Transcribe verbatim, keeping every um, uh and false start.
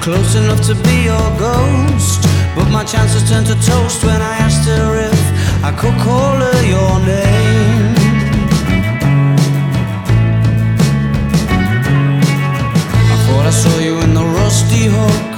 close enough to be your ghost, but my chances turned to toast when I asked her if I could call her your name. I thought I saw you in the rusty hut,